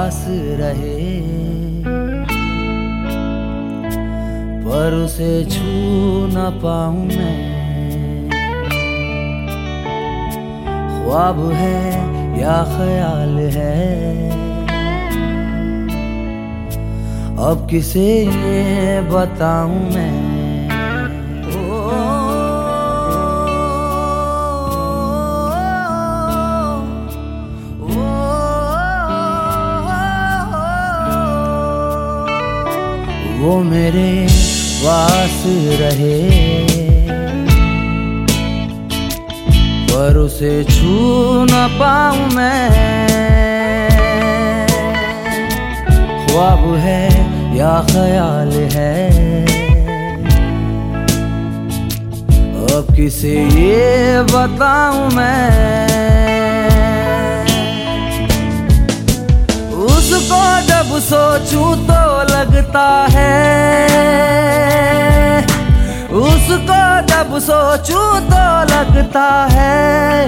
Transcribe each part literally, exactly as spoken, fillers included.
पास रहे, पर उसे छू न पाऊं मैं। ख्वाब है या ख्याल है, अब किसे ये बताऊं मैं। वो मेरे पास रहे, पर उसे छू न पाऊं मैं। ख्वाब है या ख्याल है, अब किसे ये बताऊं मैं। उसको जब सोचूं तो लगता है, उसको जब सोचूं तो लगता है,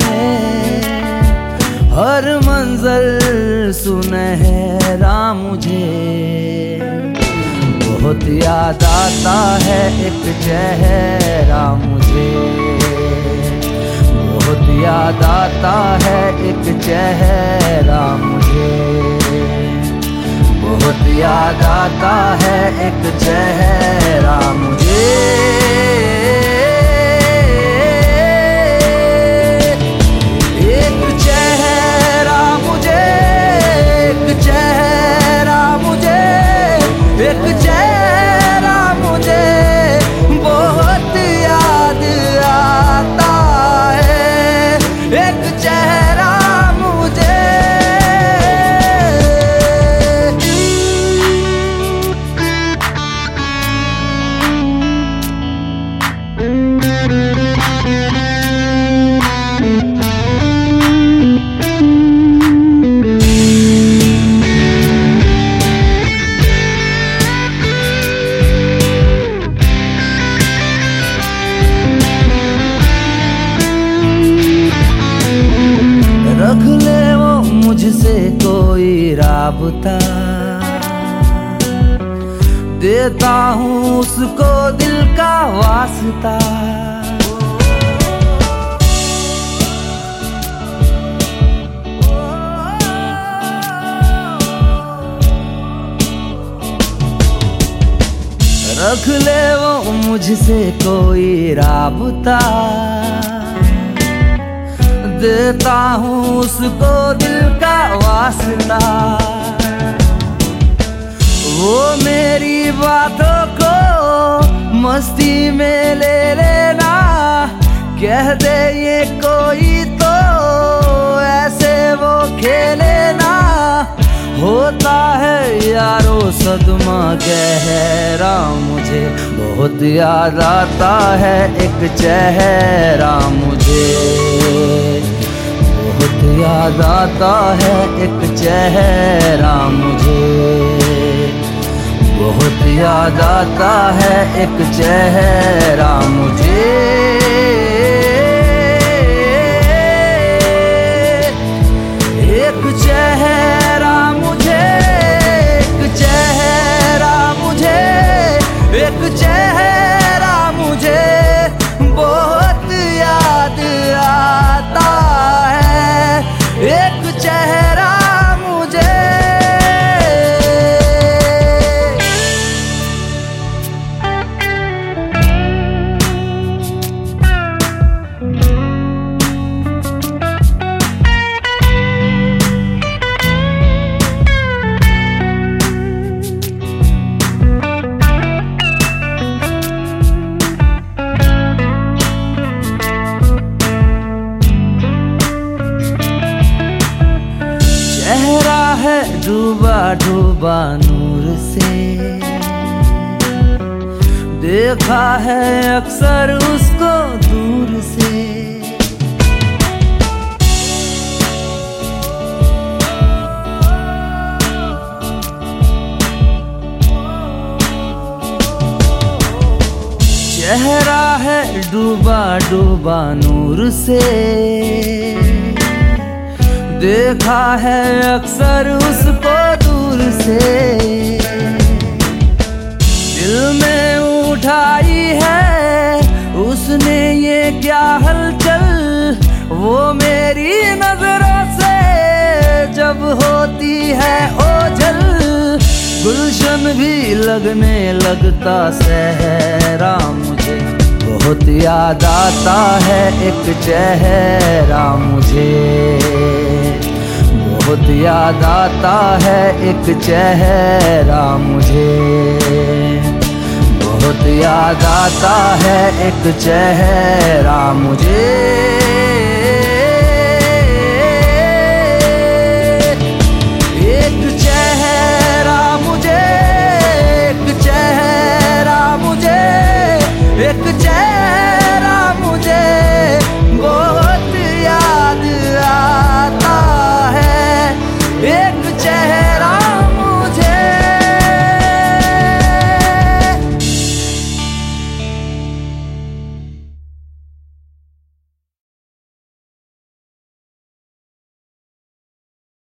हर मंजर सुनहरा मुझे। बहुत याद आता है एक चेहरा मुझे, बहुत याद आता है एक चेहरा मुझे, बहुत याद आता है एक चेहरा मुझे। एक चेहरा मुझे, एक चेहरा मुझे, एक चेहरा मुझे बहुत याद आता है, एक चेहरा मुझे। रख ले वो मुझसे कोई राबता, देता हूँ उसको दिल का वास्ता। रख ले वो मुझसे कोई राबता, देता हूँ उसको दिल का वास्ता। वो मेरी बातों को मस्ती में ले लेना, कह दे ये कोई तो ऐसे वो खेले ना। होता है यारो सदमा गहरा मुझे, बहुत याद आता है एक चेहरा मुझे, बहुत याद आता है एक चेहरा मुझे, बहुत याद आता है एक चेहरा मुझे। एक चेहरा मुझे, एक चेहरा मुझे, एक चेहरा मुझे बहुत याद आता है, एक चेहरा मुझे। चेहरा है डूबा डूबा नूर से, देखा है अक्सर उसको दूर से। चेहरा है डूबा डूबा नूर से, देखा है अक्सर उसको दूर दूर से। दिल में उठाई है उसने ये क्या हलचल, वो मेरी नजरों से जब होती है ओझल। गुलशन भी लगने लगता सहरा मुझे, बहुत याद आता है एक चेहरा मुझे, बहुत याद आता है एक चेहरा मुझे, बहुत याद आता है एक चेहरा मुझे।